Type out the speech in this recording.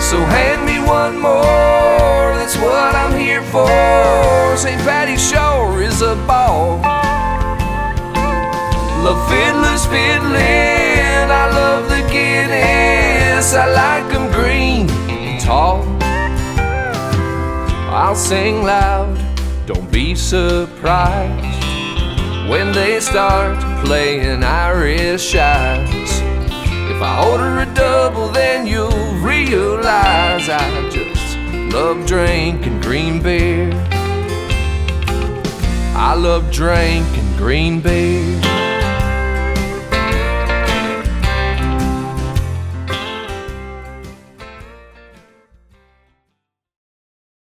So hand me one more, that's what I'm here for. St. Patty's sure is a ball. Love fiddlers fiddling, I love the Guinness. I like them green and tall. I'll sing loud, don't be surprised when they start playing Irish eyes. If I order a double, then you'll realize I just love drinking green beer. I love drinking green beer.